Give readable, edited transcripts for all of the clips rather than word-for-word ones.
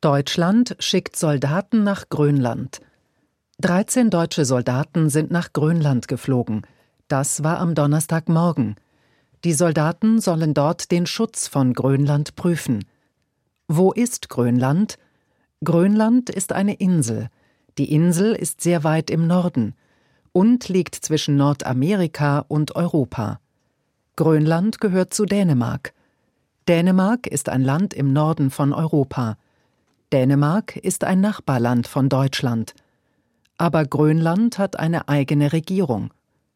Deutschland schickt Soldaten nach Grönland. 13 deutsche Soldaten sind nach Grönland geflogen. Das war am Donnerstagmorgen. Die Soldaten sollen dort den Schutz von Grönland prüfen. Wo ist Grönland? Grönland ist eine Insel. Die Insel ist sehr weit im Norden und liegt zwischen Nordamerika und Europa. Grönland gehört zu Dänemark. Dänemark ist ein Land im Norden von Europa. Dänemark ist ein Nachbarland von Deutschland. Aber Grönland hat eine eigene Regierung.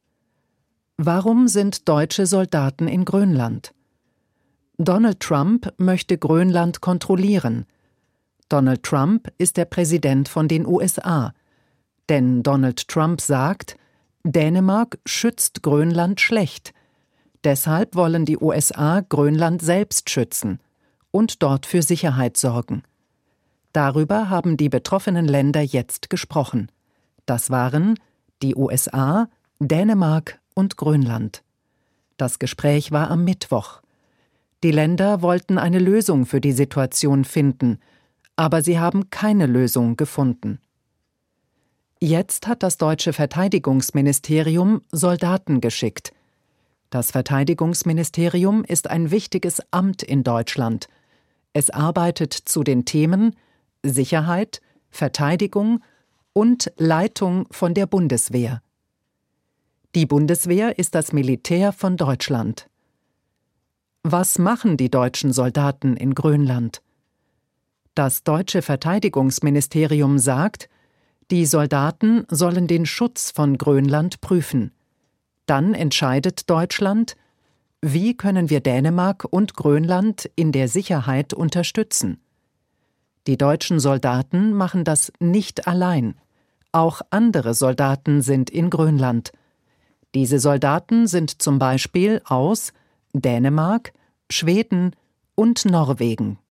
Warum sind deutsche Soldaten in Grönland? Donald Trump möchte Grönland kontrollieren. Donald Trump ist der Präsident von den USA. Denn Donald Trump sagt, Dänemark schützt Grönland schlecht. Deshalb wollen die USA Grönland selbst schützen und dort für Sicherheit sorgen. Darüber haben die betroffenen Länder jetzt gesprochen. Das waren die USA, Dänemark und Grönland. Das Gespräch war am Mittwoch. Die Länder wollten eine Lösung für die Situation finden, aber sie haben keine Lösung gefunden. Jetzt hat das deutsche Verteidigungsministerium Soldaten geschickt. Das Verteidigungsministerium ist ein wichtiges Amt in Deutschland. Es arbeitet zu den Themen Sicherheit, Verteidigung und Leitung von der Bundeswehr. Die Bundeswehr ist das Militär von Deutschland. Was machen die deutschen Soldaten in Grönland? Das deutsche Verteidigungsministerium sagt, die Soldaten sollen den Schutz von Grönland prüfen. Dann entscheidet Deutschland, wie können wir Dänemark und Grönland in der Sicherheit unterstützen. Die deutschen Soldaten machen das nicht allein. Auch andere Soldaten sind in Grönland. Diese Soldaten sind zum Beispiel aus Dänemark, Schweden und Norwegen.